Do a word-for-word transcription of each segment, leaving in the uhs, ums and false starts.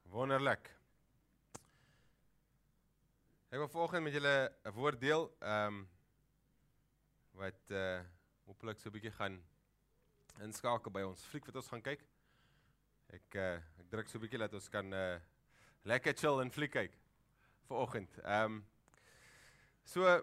Wonderlik. Ek wil vanoggend met julle 'n woord deel, ehm um, wat uh hopelik so 'n bietjie gaan inskakel by ons fliek wat ons gaan kyk. Ek uh ek druk so 'n bietjie dat ons kan uh lekker chill en fliek kyk vanoggend. Ehm um, so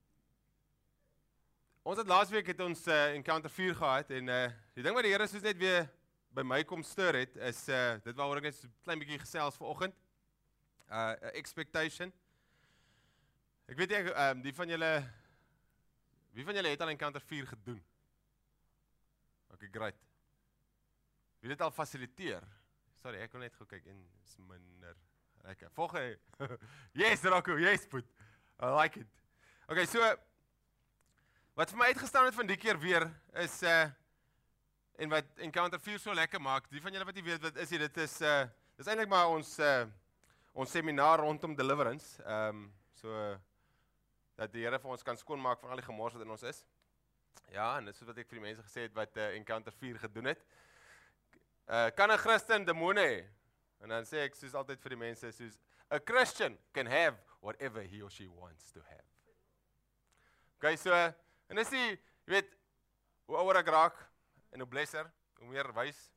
ons het laasweek het ons uh, encounter vier gehad en uh die ding wat die Here soos net weer by my kom stir het is uh dit waaroor ek net so 'n klein bietjie gesels vanoggend. Uh expectation. Ek weet nie ehm um, die van julle wie van julle het al encounter vier gedoen? Okay, great. Wie het dit al fasiliteer? Sorry, ek kon net gou kyk en is minder. Okay, volgende. Yes, Rocco, yes, put. I like it. Okay, so wat vir my uitgestaan het van die keer weer is uh en wat encounter vier so lekker maak. Die van julle wat nie weet wat is dit, dit is uh dis eintlik maar ons uh ons seminaar rondom deliverance. Ehm um, so uh, dat die Here vir ons kan skoonmaak van al die gemors wat in ons is. Ja, en dis wat ek vir die mense gesê het wat uh, encounter vier gedoen het. Uh kan 'n Christen demone hê? En dan sê ek soos altyd vir die mense soos a Christian can have whatever he or she wants to have. Okay, so uh, en dis die, jy weet, hoe ouer ek raak en hoe blesser, hoe meer wys.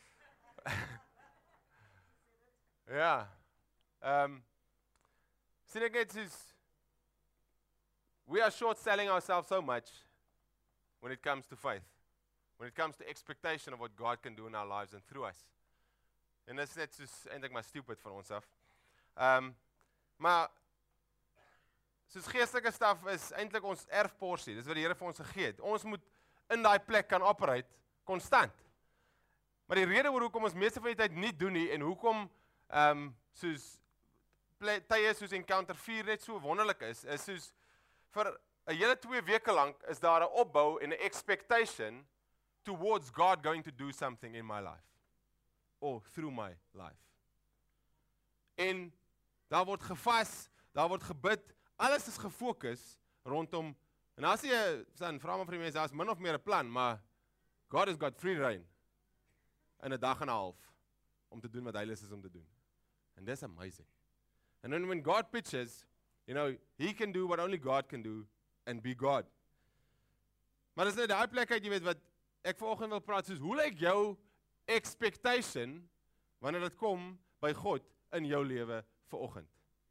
Ja. Ehm um, sien ek net soos we are short selling ourselves so much when it comes to faith. When it comes to expectation of what God can do in our lives and through us. En dit is net soos eintlik maar stupid van ons af. Ehm um, maar soos geestelike staf is eintlik ons erfporsie. Dis wat die Here vir ons gegee het. Ons moet in daai plek kan operate konstant. Maar die rede hoekom ons meeste van die tyd nie doen nie en hoekom ehm um, soos tye soos encounter vier net so wonderlik is, is soos vir 'n hele twee weke lank is daar 'n opbou en 'n expectation towards God going to do something in my life or through my life. En daar word gevas, daar word gebid, alles is gefokus rondom en as jy dan vra maar vir die mense, daar's min of meer 'n plan, maar God has got free reign in 'n dag en 'n half om te doen wat hy lus is om te doen. And that's amazing. And then when God pitches, you know, he can do what only God can do and be God. Maar dis net daai plek uit, jy weet wat ek vanoggend wil praat soos hoe lyk jou expectation wanneer dit kom by God in jou lewe vanoggend?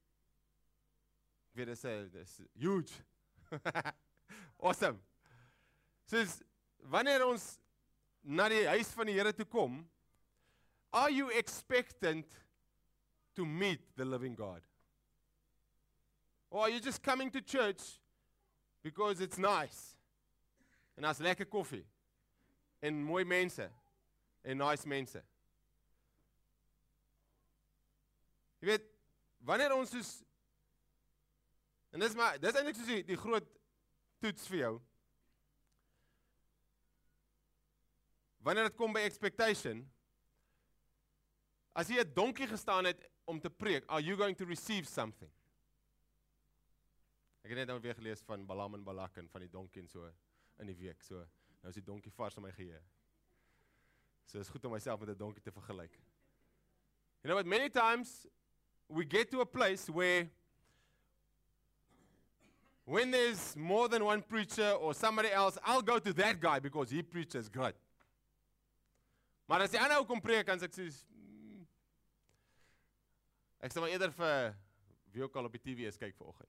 Ek weet dit is dis huge. Awesome. Soos wanneer ons na die huis van die Here toe kom, are you expectant to meet the living God? Or are you just coming to church because it's nice? En daar's lekker koffie. En mooi mense. En nice mense. Jy weet, wanneer ons soos en dis maar, dis eintlik soos die, die groot toets vir jou. Wanneer dit kom by expectation, as jy 'n donkie gestaan het om te preek, are you going to receive something? Ek het net nou weer gelees van Balaam en Balak en van die donkie en so in die week. So, nou is die donkie vars in my geheue. So, is goed om myself met 'n donkie te vergelyk. You know what, many times we get to a place where when there's more than one preacher or somebody else, I'll go to that guy because he preaches great. Maar as die ander ou kom preek, dan sê ek soos mm, ek sê maar eerder vir wie ook al op die T V is kyk vanoggend.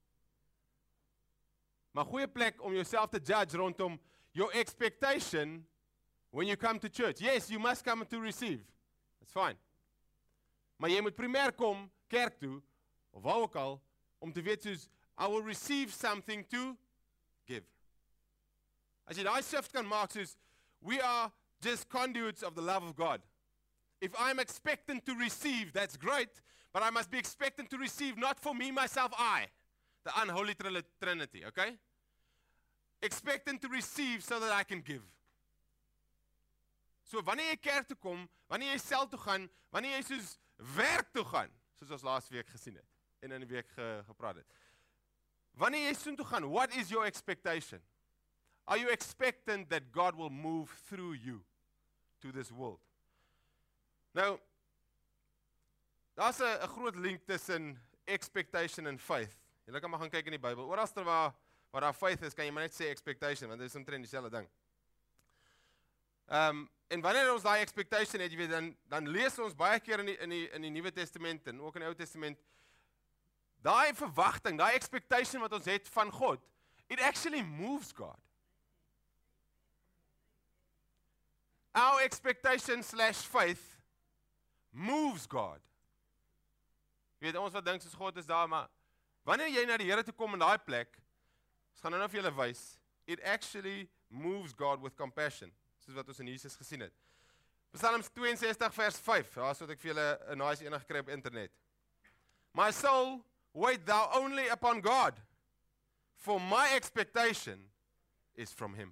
Maar goeie plek om jouself te judge rondom your expectation when you come to church. Yes, you must come to receive. That's fine. Maar jy moet primêr kom kerk toe of waar ook al om te weet soos I will receive something to give. As jy daai shift kan maak soos we are just conduits of the love of God. If I'm expectant to receive, that's great, but I must be expectant to receive not for me, myself, I. The unholy trinity, okay? Expectant to receive so that I can give. So wanneer jy kerk toe kom, wanneer jy sel toe gaan, wanneer jy soos werk toe gaan, soos ons laas week gesien het en in die week ge, gepraat het. Wanneer jy soheen toe gaan, what is your expectation? Are you expectant that God will move through you to this world? Nou, daar's 'n 'n groot link tussen expectation en faith. Jy kan maar gaan kyk in die Bybel. Oralste waar waar daar faith is, kan jy maar net sê expectation, want dit is omtrent dieselfde ding. Ehm um, en wanneer ons daai expectation het, jy weet, dan dan lees ons baie keer in die in die in die Nuwe Testament en ook in die Ou Testament daai verwagting, daai expectation wat ons het van God, it actually moves God. Our expectation slash faith moves God. Jy weet, ons wat dink soos God is daar, maar wanneer jy na die Here toe kom in daai plek, ons gaan nou nou vir julle wys, it actually moves God with compassion, soos wat ons in Jesus gesien het. Psalms tweeënsestig vers vyf, daar sodat ek vir julle 'n nice ene gekry op internet. My soul, wait thou only upon God, for my expectation is from him.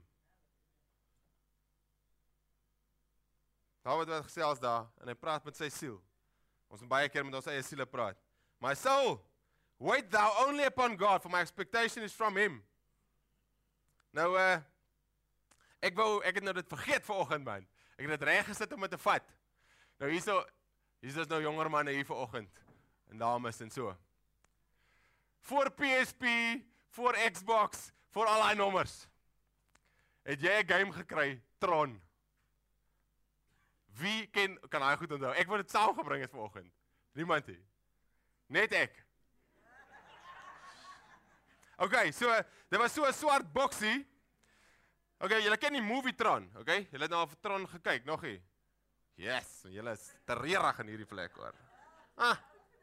Dawid wat gesels daar, en hy praat met sy siel. Ons moet baie keer met ons eie siele praat. My soul, wait thou only upon God, for my expectation is from him. Nou, uh, ek wou, ek het nou dit vergeet vanoggend, man. Ek het dit reg gesit om dit te vat. Nou hierso, hierso is nou jonger manne hier vanoggend, en dames en so. Voor P S P, voor Xbox, voor al die nommers, het jy 'n game gekry, Tron. Wie ken, kan hy goed onthou? Ek wou dit saamgebring het vanoggend. Niemand hier. Net ek. Okay, so, dit was so 'n swart boksie. Okay, julle ken die movie Tron, okay? Julle het nou al vir Tron gekyk, nog nie? Yes, julle is terrerig in hierdie plek, hoor. Ah.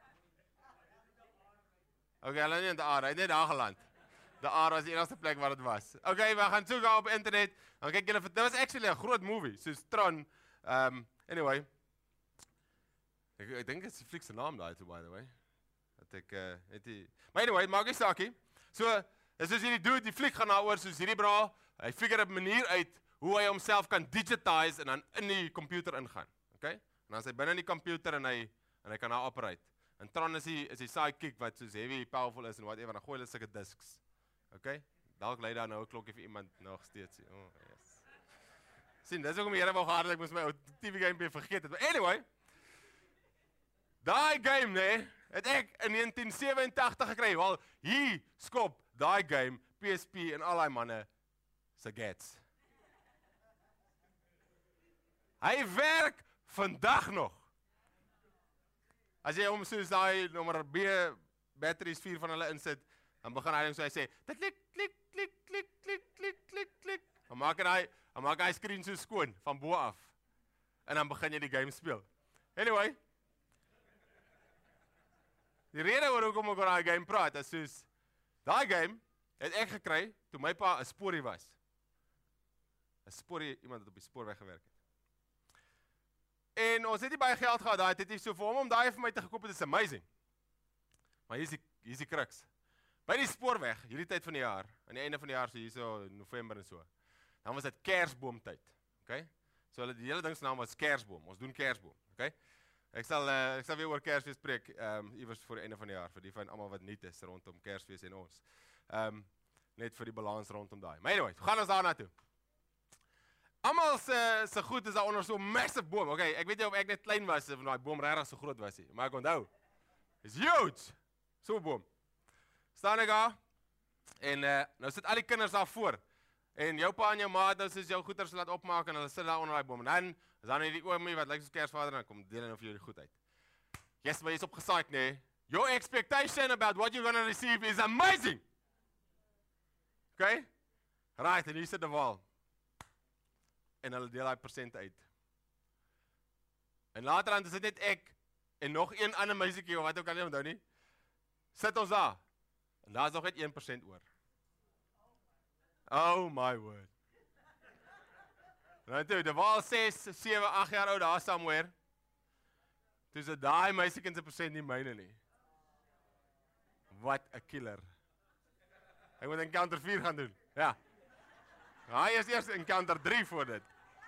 Okay, hulle nie in die aarde, hy het net daar geland. Die aarde was die enigste plek waar dit was. Okay, we gaan soek op internet, dan kyk julle, dit was actually 'n groot movie, soos Tron. Um, anyway, ek, ek dink dit is die fliek se naam daai toe, by the way. Dat ek, uh, het die, maar anyway, maak nie saakie. So, dis soos hierdie dude, die fliek gaan daaroor, soos hierdie bra, hy figure 'n manier uit, hoe hy homself kan digitize, en dan in die computer ingaan, okay? En dan is hy binne in die computer, en hy, en hy kan daar operate. En Tron is die, is die sidekick, wat soos heavy, powerful is, en whatever, dan gooi hulle sulke disks, okay? Dalk lei daar nou 'n klokkie vir iemand nog steeds, oh, yes. Sien, dis hoekom die Here wou gehad het, ek moes my ou T V game vergeet het. But anyway, daai game, nee, het ek in negentien sewenentagtig gekry. Wel, hier skop daai game, P S P en al die manne se gats. Hy werk vandag nog. As jy hom soos daai nommer B batteries vier van hulle insit, dan begin hy ding so hy sê, klik klik klik klik klik klik klik klik klik. Dan maak hy Dan maak hy screen so skoon, van bo af. En dan begin jy die game speel. Anyway. Die rede oor hoekom ek oor daai game praat, is soos, daai game het ek gekry, toe my pa 'n sporie was. 'n Sporie, iemand wat op die spoorweg gewerk het. En ons het nie baie geld gehad daai tyd, so vir hom om daai vir my te gekoop het, is amazing. Maar hier is die, hier is die crux. By die spoorweg, hierdie tyd van die jaar, aan die einde van die jaar, so hier so November en so, dan was dit Kersboomtyd, okay? So hulle die hele ding se naam was Kersboom. Ons doen Kersboom, okay? Ek sal uh, ek sal weer oor Kersfees preek, ehm um, iewers voor die einde van die jaar vir die van almal wat nuut is rondom Kersfees en ons. Ehm um, net vir die balans rondom daai. Maar anyway, gaan ons daarna toe. Almal se se goed is daar onder so 'n massive boom. Okay, ek weet nie of ek net klein was of daai boom regtig so groot was nie, maar ek onthou. It's huge. So 'n boom. Staan ek daar en uh, nou sit al die kinders daar voor. En jou pa en jou ma het nou soos jou goeders laat opmaak en hulle sit daar onder daai boom. En dan is dan hierdie oomie wat lyk soos Kersvader en dan kom deel en vir jou die goed uit. Yes, maar jy's opgesaai, nee. Your expectation about what you're going to receive is amazing. Okay? Right, en hier sit die wal. En hulle deel daai persent uit. En later aan is dit net ek en nog een ander meisietjie of wat ook al nie onthou nie. Sit ons daar. En daar's nog net een persent oor. Oh my word. Nou toe, die wal ses, sewe, agt jaar oud daar somewhere. Dis a daai meisiekind se persent nie myne nie. What a killer. Ek moet encounter vier gaan doen. Ja. Hy is eers encounter drie voor dit.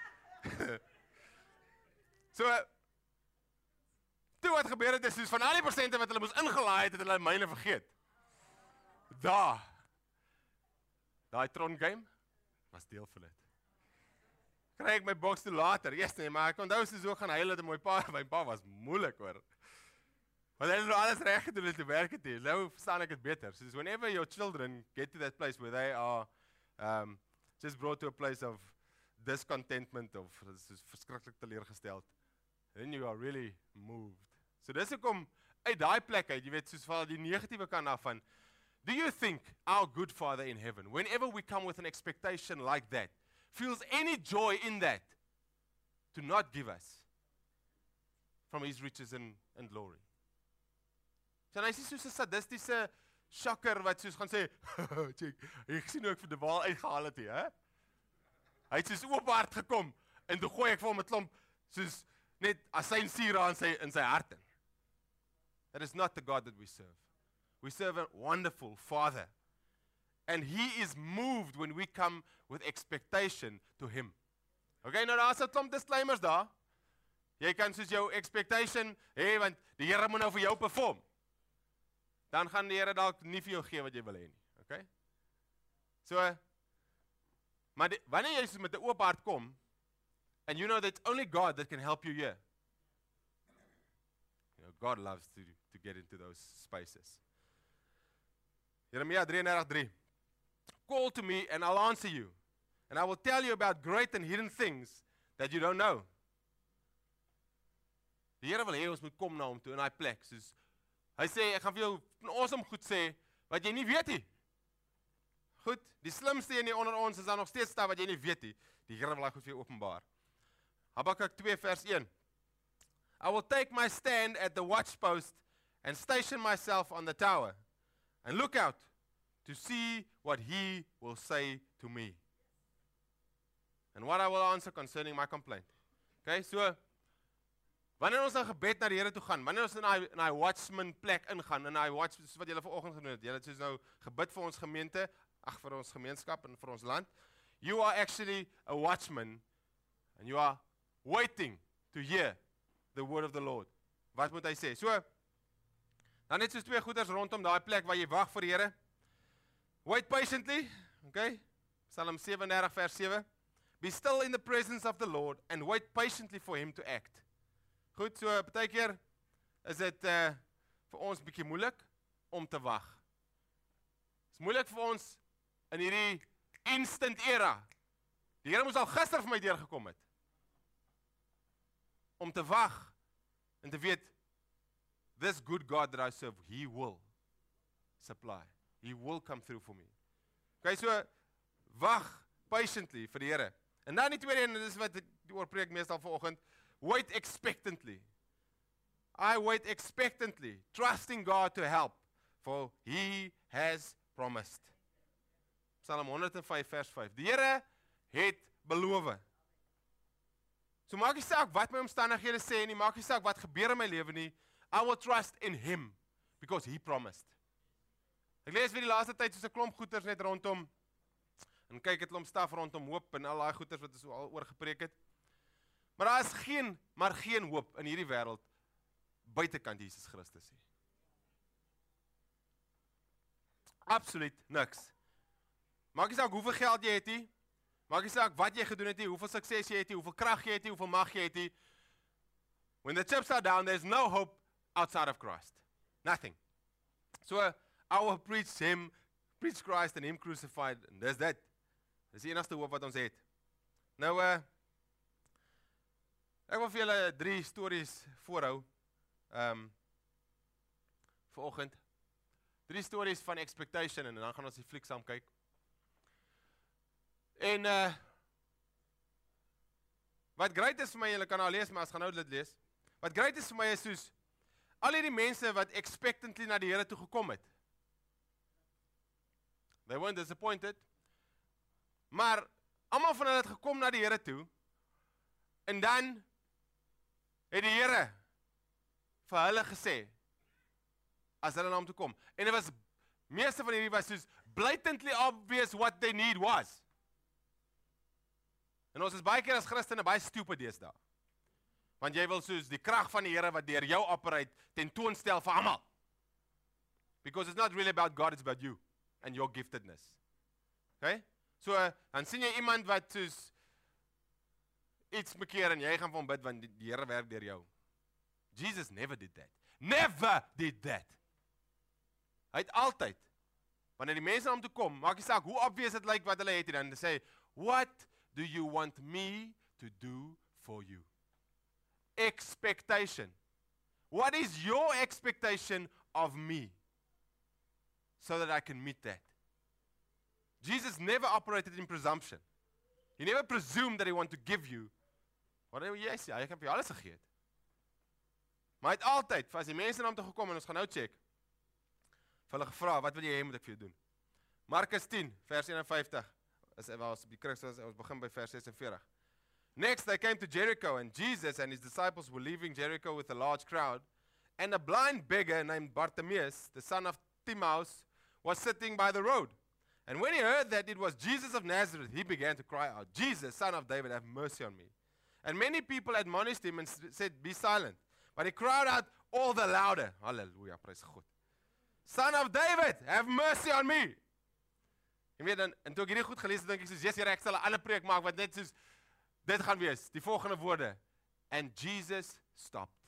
So, toe wat gebeur het is, soos van al die persente wat hulle moes ingelaai het, het hulle myne vergeet. Daar. Daai Tron game was deel van dit. Kry ek my box toe later, yes nee, maar ek onthou soos ook gaan huil het en my pa, my pa was moeilik hoor. Want hulle het nou alles reg gedoen om te werk het hier. Nou verstaan ek dit beter. So whenever your children get to that place where they are um, just brought to a place of discontentment of is verskriklik teleurgesteld, then you are really moved. So dis hoekom uit daai plek uit, jy weet, soos van die negatiewe kant af van, do you think our good Father in heaven, whenever we come with an expectation like that, feels any joy in that to not give us from his riches and, and glory? So hy is soos 'n sadistiese shakker wat soos gaan sê, check, ek sien hoe ek vir die waal uitgehaal het hier, hè? Hy het soos oopbaard gekom, en toe gooi ek vir hom 'n klomp, soos net asynsuur in sy, in sy hart in. That is not the God that we serve. We serve a wonderful Father. And he is moved when we come with expectation to him. Okay, nou daar is 'n klomp disclaimers daar. Jy kan soos jou expectation hê, want die Here moet nou vir jou perform. Dan gaan die Here dalk nie vir jou gee wat jy wil hê nie. Okay? So, maar die, wanneer jy so met 'n oop hart kom, and you know that it's only God that can help you here. You know, God loves to, to get into those spaces. Jeremia thirty-three three. Call to me and I'll answer you. And I will tell you about great and hidden things that you don't know. Die Here wil hê ons moet kom na hom toe in daai plek. Soos hy sê, ek gaan vir jou awesome goed sê wat jy nie weet nie. Goed, die slimste een onder ons is dan nog steeds daar wat jy nie weet nie. Die Here wil daai goed vir jou openbaar. Habakuk two vers one. I will take my stand at the watchpost and station myself on the tower and look out to see what he will say to me and what I will answer concerning my complaint. Okay, so wanneer ons in gebed na die Here toe gaan, wanneer ons in daai in daai watchman plek ingaan, in daai watch soos wat julle vanoggend genoem het, julle het soos nou gebid vir ons gemeente, ag vir ons gemeenskap en vir ons land. You are actually a watchman and you are waiting to hear the word of the Lord. Wat moet hy sê? So, dan net soos twee goeders rondom daai plek waar jy wag vir die Here. Wait patiently, okay? Psalm thirty-seven vers seven. Be still in the presence of the Lord and wait patiently for him to act. Goed, so partykeer is dit uh, vir ons bietjie moeilik om te wag. Dit is moeilik vir ons in hierdie instant era. Die Here moes al gister vir my deurgekom het. Om te wag en te weet, this good God that I serve, he will supply. He will come through for me. Okay, so wag patiently vir die Here. En dan die tweede een, dis wat die oorpreek meestal vanoggend, wait expectantly. I wait expectantly, trusting God to help, for he has promised. Psalm one oh five vers five. Die Here het beloof. So maak nie saak wat my omstandighede sê nie, maak nie saak wat gebeur in my lewe nie, I will trust in him, because he promised. Ek lees vir die laaste tyd soos 'n klomp goeters net rondom, en kyk het klomp staf rondom hoop, en al daai goeters wat ons al oor gepreek het. Maar daar is geen, maar geen hoop in hierdie wêreld, buitekant Jesus Christus nie. Absoluut niks. Maak nie saak hoeveel geld jy het nie, maak nie saak wat jy gedoen het nie, hoeveel sukses jy het nie, hoeveel krag jy het nie, hoeveel mag jy het nie. When the chips are down, there's no hope outside of Christ. Nothing. So, I will preach him, preach Christ and him crucified, and there's that. Dis die enigste hoop wat ons het. Nou, uh, ek wil vir julle drie stories voorhou, um, vanoggend. Drie stories van expectation, en dan gaan ons die fliek saam kyk. En, uh, wat great is vir my, julle kan nou lees, maar as gaan nou dit lees, wat great is vir my is soos, al hierdie mense wat expectantly na die Here toe gekom het, they weren't disappointed, maar, almal van hulle het gekom na die Here toe, en dan, het die Here, vir hulle gesê, as hulle na hom toe kom, en dit was, meeste van hierdie was soos, blatantly obvious what they need was, en ons is baie keer as Christene baie stupid deesdae. Want jy wil soos die krag van die Here wat deur jou operate tentoonstel vir almal. Because it's not really about God, it's about you and your giftedness. Okay? So, uh, dan sien jy iemand wat soos iets bekeer en jy gaan vir hom bid want die, die Here werk deur jou. Jesus never did that. never did that. Hy het altyd, wanneer die mense na hom toe kom, maak nie saak hoe obvious dit lyk wat hulle het, en dan sê, what do you want me to do for you? Expectation. What is your expectation of me? So that I can meet that. Jesus never operated in presumption. He never presumed that he wanted to give you whatever jy sê, hy kan vir jou alles gegee het. Maar hy het altyd, as die mense na hom toe gekom, en ons gaan nou check, vir hulle gevra, wat wil jy hê moet ek vir jou doen? Markus ten, vers eenenvyftig, is, was, die kruis, ons begin by vers sesenveertig. Next, they came to Jericho, and Jesus and his disciples were leaving Jericho with a large crowd, and a blind beggar named Bartimaeus, the son of Timaeus, was sitting by the road. And when he heard that it was Jesus of Nazareth, he began to cry out, Jesus, son of David, have mercy on me. And many people admonished him and said, be silent. But he cried out all the louder, hallelujah, praise God. Son of David, have mercy on me. Jy weet, en, en toe ek hierdie goed gelees het, denk ek soos, yes, Here, ek sal 'n ander preek maak, wat net soos, dit gaan wees, die volgende woorde. And Jesus stopped.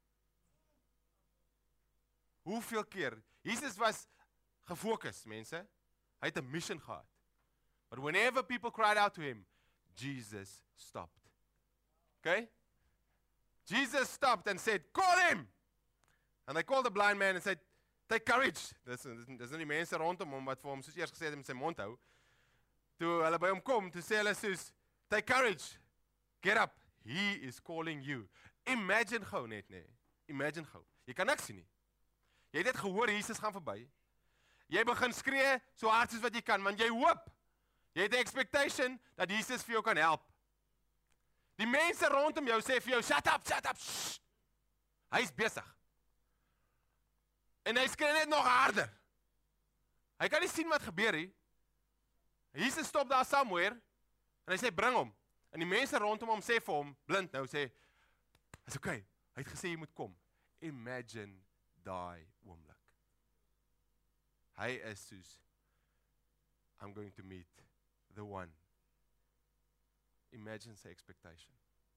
Hoeveel keer? Jesus was gefokus, mense. Hy het 'n mission gehad. But whenever people cried out to him, Jesus stopped. Okay? Jesus stopped and said, call him! And they called the blind man and said, take courage. Dis dis nou die mense rondom hom wat vir hom soos eers gesê het met sy mond hou. Toe hulle by hom kom, toe sê hulle soos, take courage. Get up. He is calling you. Imagine gou net, nee. Imagine gou. Jy kan niks sien nie. Jy het net gehoor Jesus gaan verby. Jy begin skree so hard soos wat jy kan, want jy hoop. Jy het 'n expectation dat Jesus vir jou kan help. Die mense rondom jou sê vir jou, shut up, shut up. Shh. Hy is besig. En hy skree net nog harder. Hy kan nie sien wat gebeur nie. Jesus stop daar somewhere en hy sê bring hom. En die mense rondom hom sê vir hom, blind nou sê, is okay. Hy het gesê jy moet kom. Imagine daai oomblik. Hy is soos, I'm going to meet the one. Imagine sy expectation.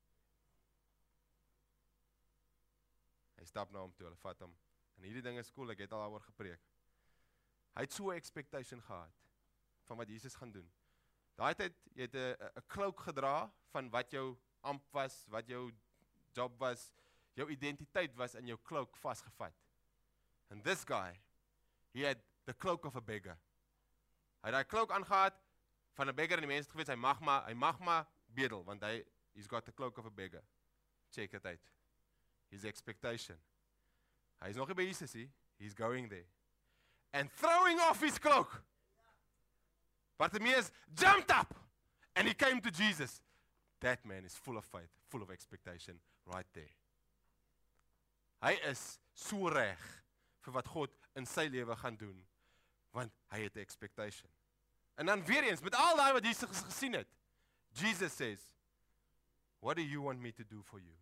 Hy stap na hom toe, hulle vat hom. En hierdie ding is cool, ek het al daaroor gepreek. Hy het so 'n expectation gehad van wat Jesus gaan doen. Daai tyd, jy het 'n 'n cloak gedra van wat jou amp was, wat jou job was, jou identiteit was in jou cloak vasgevat. And this guy, he had the cloak of a beggar. Hy het daai cloak aangehad van 'n beggar en die mense het geweet hy mag maar, hy mag maar bedel, want hy he's got the cloak of a beggar. Check it out. His expectation. Hy is nog nie by Jesus nie, he's going there. And throwing off his cloak. Bartimaeus jumped up and he came to Jesus. That man is full of faith, full of expectation right there. Hy is so reg vir wat God in sy lewe gaan doen, want hy het 'n expectation. En dan weer eens, met al daai wat Jesus gesien het, Jesus says, what do you want me to do for you?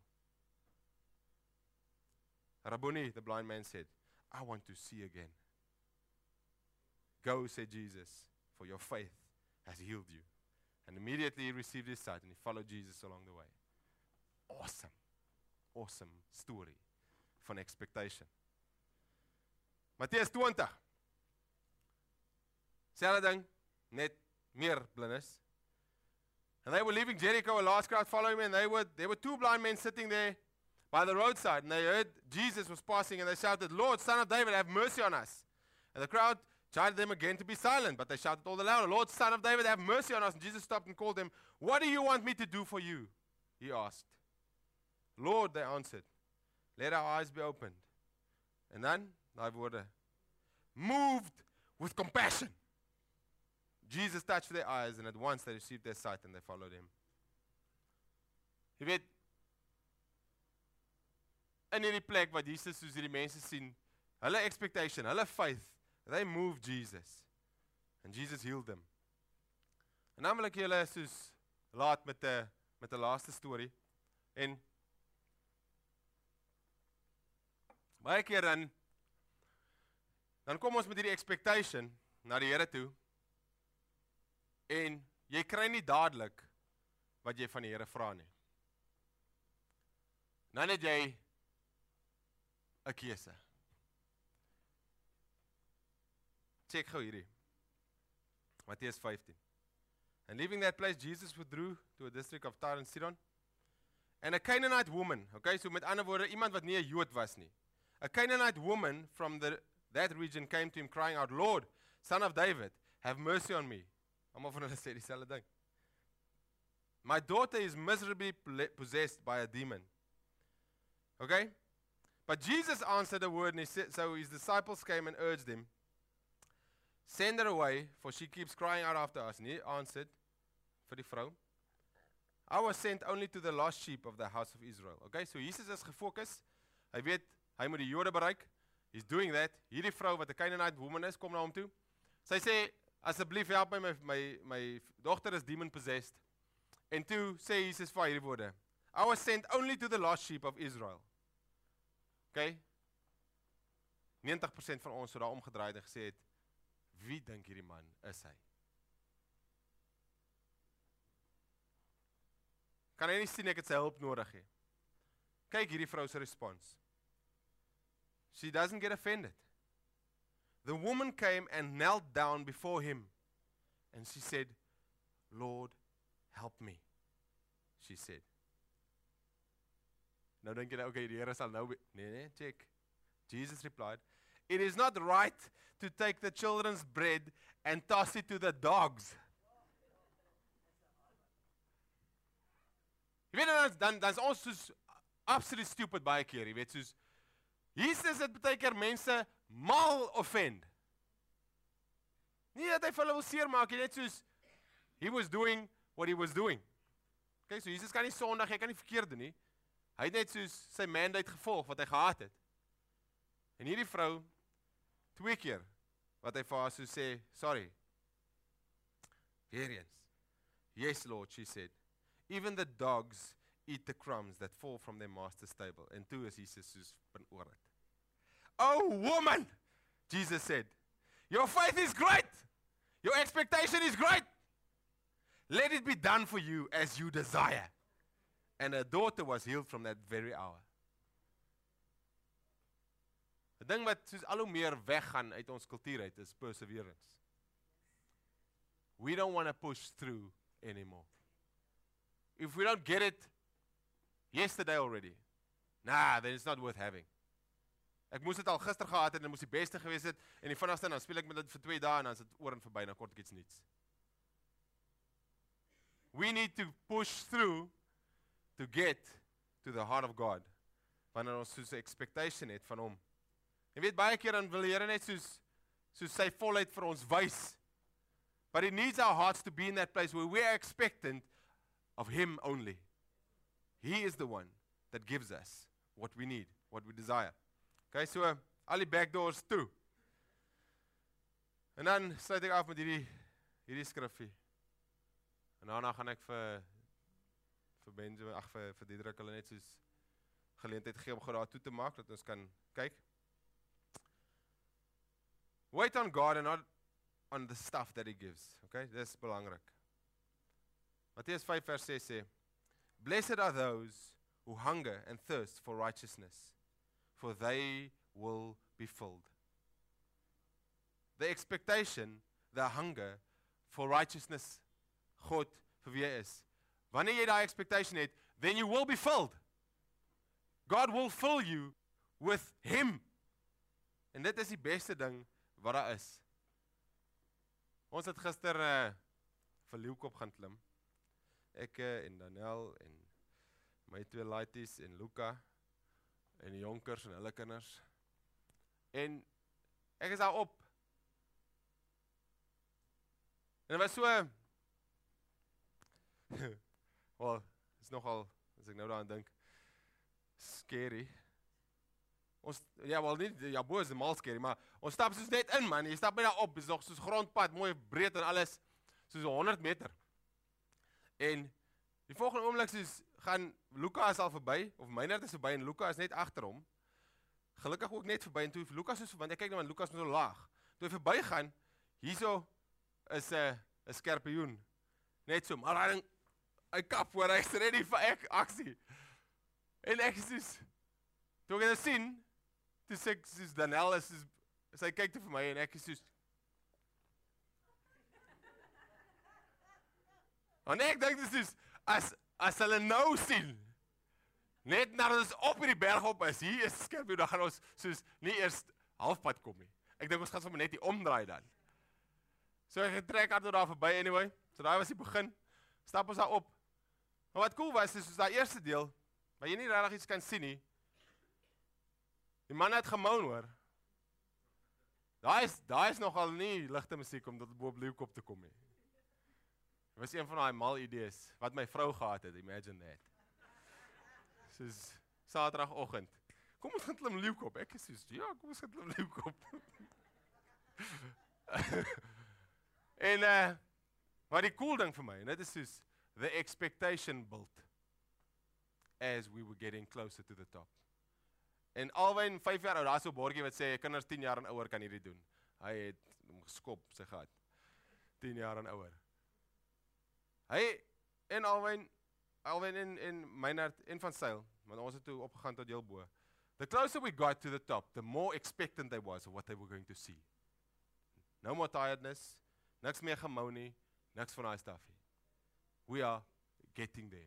Rabboni, the blind man said, I want to see again. Go, said Jesus, for your faith has healed you. And immediately he received his sight and he followed Jesus along the way. Awesome, awesome story van expectation. Matteus twintig. Selfde ding, net meer blindes. And they were leaving Jericho, a large crowd following him, and they were, there were two blind men sitting there by the roadside, and they heard Jesus was passing, and they shouted, Lord, Son of David, have mercy on us. And the crowd chided them again to be silent, but they shouted all the louder, Lord, Son of David, have mercy on us. And Jesus stopped and called them, what do you want me to do for you? He asked. Lord, they answered, let our eyes be opened. And then, daai woorde, moved with compassion. Jesus touched their eyes, and at once they received their sight, and they followed him. Jy weet, in hierdie plek wat Jesus soos hierdie mense sien, hulle expectation, hulle faith, they moved Jesus. And Jesus healed them. En dan wil ek julle soos laat met 'n met 'n laaste storie. En baie keer dan dan kom ons met hierdie expectation na die Here toe. En jy kry nie dadelik wat jy van die Here vra nie. Dan het jy 'n keuse. Check gou hierdie. Matteus vyftien. And leaving that place, Jesus withdrew to a district of Tyre and Sidon. And a Canaanite woman, okay, so met ander woorde, iemand wat nie 'n Jood was nie. A Canaanite woman from the, that region came to him crying out, Lord, Son of David, have mercy on me. Almal van hulle sê dieselfde ding. My daughter is miserably possessed by a demon. Okay? But Jesus answered the word, and he said, so his disciples came and urged him, send her away, for she keeps crying out after us. And he answered, vir die vrou, I was sent only to the lost sheep of the house of Israel. Okay, so Jesus is gefokus. Hy weet, hy moet die Jode bereik. He's doing that. Hierdie vrou wat 'n Canaanite woman is, kom na hom toe. Sy sê, asseblief help my, my, my, my dogter is demon possessed. En toe sê Jesus vir hierdie woorde, I was sent only to the lost sheep of Israel. Okay? nintig persent van ons sou daar omgedraai het en gesê het, wie dink hierdie man is hy? Kan hy nie sien ek het sy hulp nodig hê? Kyk hierdie vrou se respons. She doesn't get offended. The woman came and knelt down before him and she said, Lord, help me. She said. Nou dink jy nou, okay, die Here sal nou, nee, nee, check. Jesus replied, it is not right to take the children's bread and toss it to the dogs. Jy weet dan, dan, dan is ons soos absoluut stupid baie keer, jy weet, soos, Jesus het baie keer mense mal offend. Nie dat hy vir hulle wil seermaak, jy net soos, he was doing what he was doing. Okay, so Jesus kan nie sondig, hy kan nie verkeerd doen nie. Hy het net soos sy mandate gevolg wat hy gehad het. En hierdie vrou, twee keer, wat hy vir haar so sê, sorry. Weer eens. Yes, Lord, she said. Even the dogs eat the crumbs that fall from their master's table. En toe is Jesus soos van oor het. Oh, woman, Jesus said, your faith is great. Your expectation is great. Let it be done for you as you desire. And her daughter was healed from that very hour. 'n Ding wat soos al hoe meer weggaan uit ons kultuur uit is perseverance. We don't want to push through anymore. If we don't get it yesterday already, nah, then it's not worth having. Ek moes dit al gister gehad het en dit moes die beste gewees het en die vinnigste dan speel ek met dit vir twee dae en dan is dit oor en verby en dan kort ek iets niets. We need to push through to get to the heart of God. Wanneer ons soos 'n expectation het van hom. Jy weet baie keer dan wil die Here net soos soos sy volheid vir ons wys. But he needs our hearts to be in that place where we are expectant of him only. He is the one that gives us what we need, what we desire. Okay, so uh, al die back doors toe. En dan sluit ek af met hierdie hierdie skrifgie. En daarna gaan ek vir vir Benjamin, ag vir vir Diederik hulle net soos geleentheid gee om gou daar toe te maak dat ons kan kyk. Wait on God and not on the stuff that he gives. Okay, dis belangrik. Matteus vyf vers ses sê, blessed are those who hunger and thirst for righteousness, for they will be filled. The expectation, the hunger for righteousness, God vir wie hy is. Wanneer jy daai expectation het, then you will be filled. God will fill you with him. En dit is die beste ding wat daar is. Ons het gister uh, vir Leeukop gaan klim. Ek uh, en Daniel en my twee laities en Luca en die jonkers en hulle kinders. En ek is daar op. En dit was so wel, is nogal, as ek nou daaraan dink, scary. Ons, ja, wel nie, ja, bo is mal scary, maar ons stap soos net in, man. Jy stap net daar op, is nog soos grondpad, mooi breed en alles, soos honderd meter. En die volgende oomblik soos, gaan, Luca is al verby, of Meinert is verby, en Luca is net achter hom. Gelukkig ook net verby, en toe Luca soos, want ek kyk nou, want Luca is so laag. Toe hy verby gaan, hierso is 'n uh, 'n skerpioen. Net so, maar hy hy kap voor, hy is ready vir ek aksie. En ek is soos, toe ek dit sien, toe sê ek soos Danelle is soos, sy kyk toe vir my en ek is soos en ek dink dit is as as hulle nou sien net nadat ons op hierdie berg op is, hier is Skerpio, dan gaan ons soos nie eers halfpad kom nie. Ek dink ons gaan sommer net hier omdraai dan. So ek het trek hard daar verby anyway. So daai was die begin. Stap ons daar op. Maar wat cool was is soos daai eerste deel, waar jy nie regtig iets kan sien nie. Die man het gemoun hoor. Daai is daai is nogal nie ligte musiek om tot bo op Leeukop te kom nie. Dit was een van daai mal idees wat my vrou gehad het, imagine that. Soos Saterdagoggend. Kom ons gaan klim Leeukop. Ek is soos, ja, kom ons gaan klim Leeukop. en uh wat die cool ding vir my, en dit is soos the expectation built as we were getting closer to the top. En alwen vyf jaar oud, daar so 'n bordjie wat sê kinders tien jaar en ouer kan hierdie doen. Hy het hom geskop sy gat. tien jaar en ouer. Hy en alwen alwen in in Meinhard en van Sail, want ons het toe opgegaan tot heel bo. The closer we got to the top, the more expectant they was of what they were going to see. No more tiredness, niks meer gemou nie, niks van daai stuff nie. We are getting there.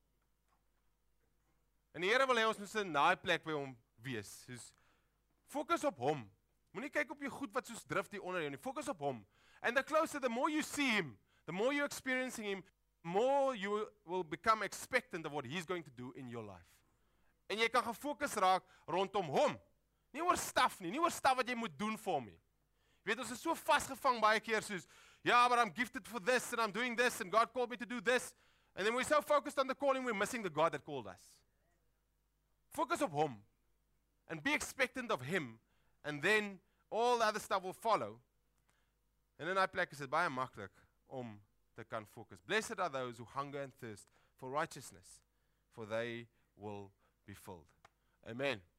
En die Here wil hê ons moet in daai plek by hom wees. Soos fokus op hom. Moenie kyk op die goed wat soos drif hier onder jou nie. Fokus op hom. And the closer, the more you see him, the more you're experiencing him, more you will become expectant of what he's going to do in your life. En jy kan gefokus raak rondom hom. Nie oor staf nie, nie oor staf wat jy moet doen vir hom nie. Jy weet, ons is so vasgevang baie keer soos, yeah, but I'm gifted for this and I'm doing this and God called me to do this. And then we're so focused on the calling, we're missing the God that called us. Focus op hom and be expectant of him and then all the other stuff will follow. En in daai plek is dit baie maklik om te kan fokus. Blessed are those who hunger and thirst for righteousness, for they will be filled. Amen.